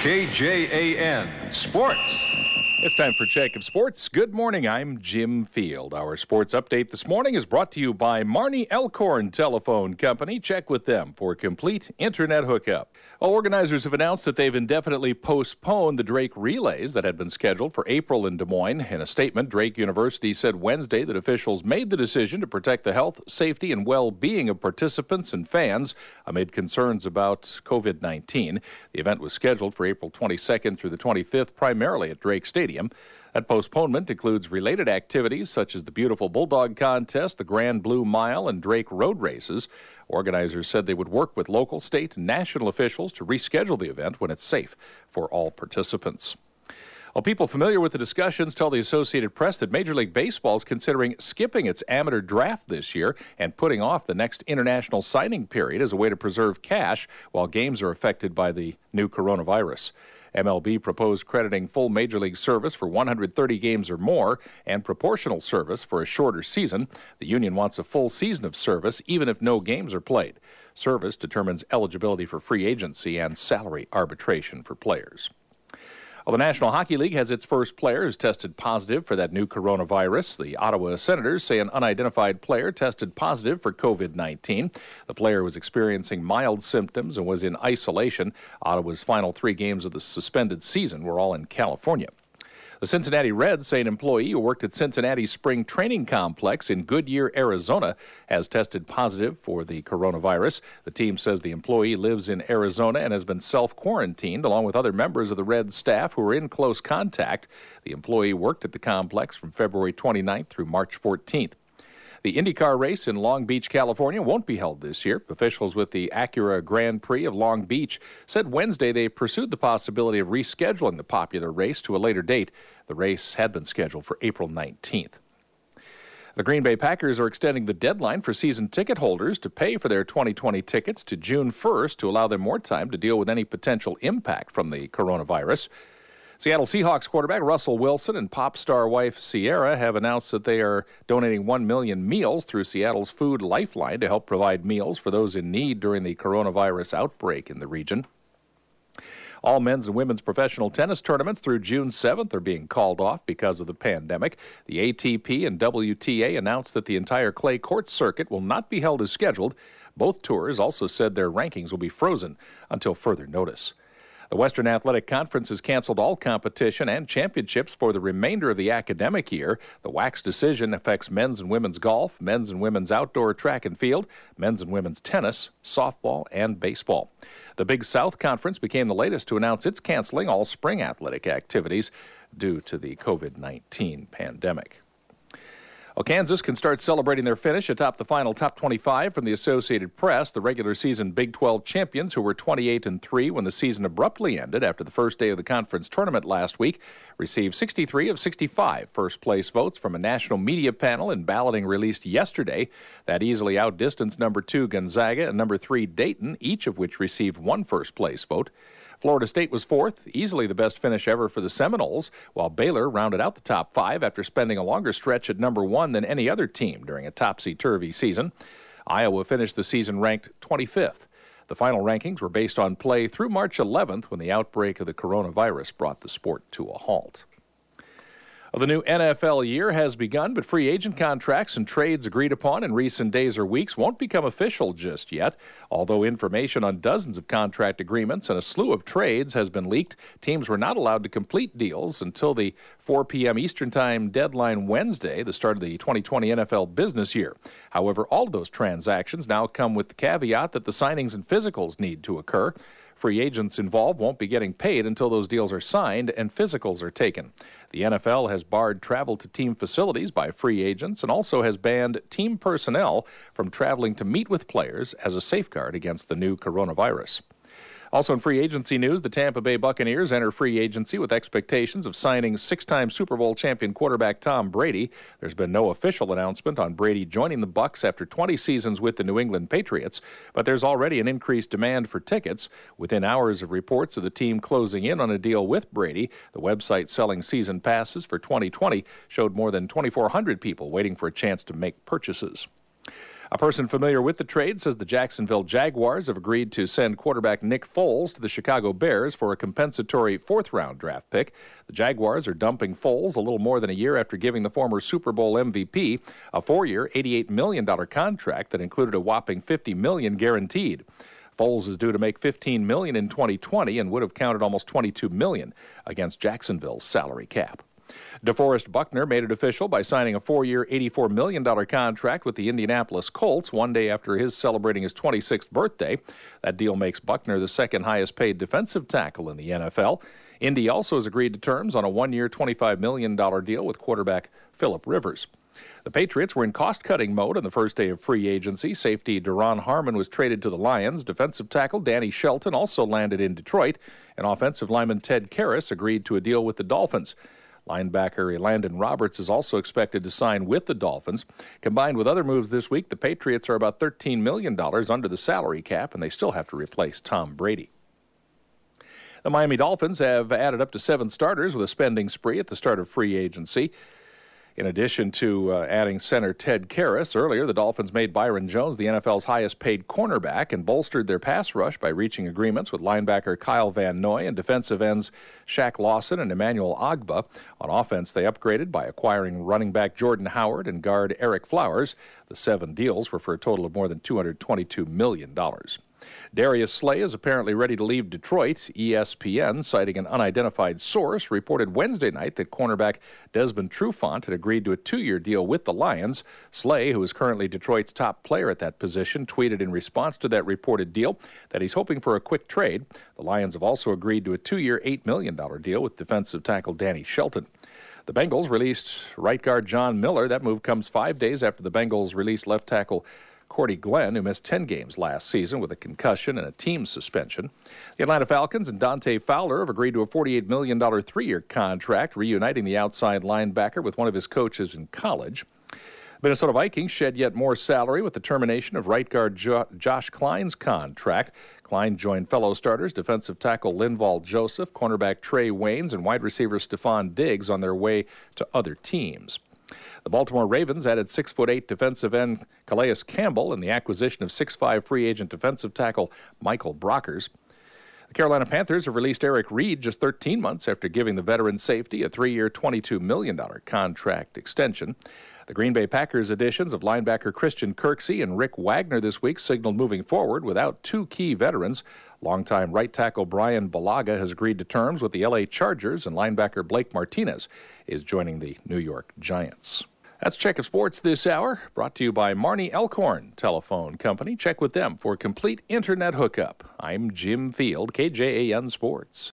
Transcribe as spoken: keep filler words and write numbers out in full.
K J A N Sports. It's time for Check of Sports. Good morning, I'm Jim Field. Our sports update this morning is brought to you by Marnie Elkhorn Telephone Company. Check with them for complete internet hookup. Well, organizers have announced that they've indefinitely postponed the Drake Relays that had been scheduled for April in Des Moines. In a statement, Drake University said Wednesday that officials made the decision to protect the health, safety, and well-being of participants and fans amid concerns about covid nineteen. The event was scheduled for April twenty-second through the twenty-fifth, primarily at Drake Stadium. That postponement includes related activities such as the Beautiful Bulldog Contest, the Grand Blue Mile, and Drake Road Races. Organizers said they would work with local, state, and national officials to reschedule the event when it's safe for all participants. Well, people familiar with the discussions tell the Associated Press that Major League Baseball is considering skipping its amateur draft this year and putting off the next international signing period as a way to preserve cash while games are affected by the new coronavirus. M L B proposed crediting full Major League service for one hundred thirty games or more and proportional service for a shorter season. The union wants a full season of service even if no games are played. Service determines eligibility for free agency and salary arbitration for players. Well, the National Hockey League has its first player who's tested positive for that new coronavirus. The Ottawa Senators say an unidentified player tested positive for covid nineteen. The player was experiencing mild symptoms and was in isolation. Ottawa's final three games of the suspended season were all in California. The Cincinnati Reds say an employee who worked at Cincinnati's spring training complex in Goodyear, Arizona, has tested positive for the coronavirus. The team says the employee lives in Arizona and has been self-quarantined along with other members of the Reds staff who were in close contact. The employee worked at the complex from February twenty-ninth through March fourteenth. The IndyCar race in Long Beach, California won't be held this year. Officials with the Acura Grand Prix of Long Beach said Wednesday they pursued the possibility of rescheduling the popular race to a later date. The race had been scheduled for April nineteenth. The Green Bay Packers are extending the deadline for season ticket holders to pay for their twenty twenty tickets to June first to allow them more time to deal with any potential impact from the coronavirus. Seattle Seahawks quarterback Russell Wilson and pop star wife Ciara have announced that they are donating one million meals through Seattle's Food Lifeline to help provide meals for those in need during the coronavirus outbreak in the region. All men's and women's professional tennis tournaments through June seventh are being called off because of the pandemic. The A T P and W T A announced that the entire clay court circuit will not be held as scheduled. Both tours also said their rankings will be frozen until further notice. The Western Athletic Conference has canceled all competition and championships for the remainder of the academic year. The W A C's decision affects men's and women's golf, men's and women's outdoor track and field, men's and women's tennis, softball, and baseball. The Big South Conference became the latest to announce it's canceling all spring athletic activities due to the covid nineteen pandemic. Well, Kansas can start celebrating their finish atop the final top twenty-five from the Associated Press. The regular season Big twelve champions, who were twenty-eight and three when the season abruptly ended after the first day of the conference tournament last week, received sixty-three of sixty-five first-place votes from a national media panel in balloting released yesterday. That easily outdistanced number two Gonzaga and number three Dayton, each of which received one first-place vote. Florida State was fourth, easily the best finish ever for the Seminoles, while Baylor rounded out the top five after spending a longer stretch at number one than any other team during a topsy-turvy season. Iowa finished the season ranked twenty-fifth. The final rankings were based on play through March eleventh when the outbreak of the coronavirus brought the sport to a halt. Well, the new N F L year has begun, but free agent contracts and trades agreed upon in recent days or weeks won't become official just yet. Although information on dozens of contract agreements and a slew of trades has been leaked, teams were not allowed to complete deals until the four p.m. Eastern Time deadline Wednesday, the start of the twenty twenty N F L business year. However, all of those transactions now come with the caveat that the signings and physicals need to occur. Free agents involved won't be getting paid until those deals are signed and physicals are taken. The N F L has barred travel to team facilities by free agents and also has banned team personnel from traveling to meet with players as a safeguard against the new coronavirus. Also in free agency news, the Tampa Bay Buccaneers enter free agency with expectations of signing six-time Super Bowl champion quarterback Tom Brady. There's been no official announcement on Brady joining the Bucs after twenty seasons with the New England Patriots, but there's already an increased demand for tickets. Within hours of reports of the team closing in on a deal with Brady, the website selling season passes for twenty twenty showed more than twenty-four hundred people waiting for a chance to make purchases. A person familiar with the trade says the Jacksonville Jaguars have agreed to send quarterback Nick Foles to the Chicago Bears for a compensatory fourth-round draft pick. The Jaguars are dumping Foles a little more than a year after giving the former Super Bowl M V P a four-year, eighty-eight million dollars contract that included a whopping fifty million dollars guaranteed. Foles is due to make fifteen million dollars in twenty twenty and would have counted almost twenty-two million dollars against Jacksonville's salary cap. DeForest Buckner made it official by signing a four-year, eighty-four million dollars contract with the Indianapolis Colts one day after his celebrating his twenty-sixth birthday. That deal makes Buckner the second highest-paid defensive tackle in the N F L. Indy also has agreed to terms on a one-year, twenty-five million dollars deal with quarterback Phillip Rivers. The Patriots were in cost-cutting mode on the first day of free agency. Safety Duron Harmon was traded to the Lions. Defensive tackle Danny Shelton also landed in Detroit, and offensive lineman Ted Karras agreed to a deal with the Dolphins. Linebacker Elandon Roberts is also expected to sign with the Dolphins. Combined with other moves this week, the Patriots are about thirteen million dollars under the salary cap, and they still have to replace Tom Brady. The Miami Dolphins have added up to seven starters with a spending spree at the start of free agency. In addition to uh, adding center Ted Karras, earlier the Dolphins made Byron Jones the N F L's highest-paid cornerback and bolstered their pass rush by reaching agreements with linebacker Kyle Van Noy and defensive ends Shaq Lawson and Emmanuel Ogbah. On offense, they upgraded by acquiring running back Jordan Howard and guard Eric Flowers. The seven deals were for a total of more than two hundred twenty-two million dollars. Darius Slay is apparently ready to leave Detroit. E S P N, citing an unidentified source, reported Wednesday night that cornerback Desmond Trufant had agreed to a two-year deal with the Lions. Slay, who is currently Detroit's top player at that position, tweeted in response to that reported deal that he's hoping for a quick trade. The Lions have also agreed to a two-year, eight million dollars deal with defensive tackle Danny Shelton. The Bengals released right guard John Miller. That move comes five days after the Bengals released left tackle Cordy Glenn, who missed ten games last season with a concussion and a team suspension. The Atlanta Falcons and Dante Fowler have agreed to a forty-eight million dollars three-year contract, reuniting the outside linebacker with one of his coaches in college. Minnesota Vikings shed yet more salary with the termination of right guard jo- Josh Klein's contract. Klein joined fellow starters defensive tackle Linval Joseph, cornerback Trey Waynes, and wide receiver Stephon Diggs on their way to other teams. The Baltimore Ravens added six foot eight defensive end Calais Campbell and the acquisition of six foot five free agent defensive tackle Michael Brockers. The Carolina Panthers have released Eric Reed just thirteen months after giving the veteran safety a three-year, twenty-two million dollars contract extension. The Green Bay Packers additions of linebacker Christian Kirksey and Rick Wagner this week signaled moving forward without two key veterans. Longtime right tackle Brian Balaga has agreed to terms with the L A Chargers, and linebacker Blake Martinez is joining the New York Giants. That's Check of Sports this hour, brought to you by Marnie Elkhorn Telephone Company. Check with them for a complete internet hookup. I'm Jim Field, K J A N Sports.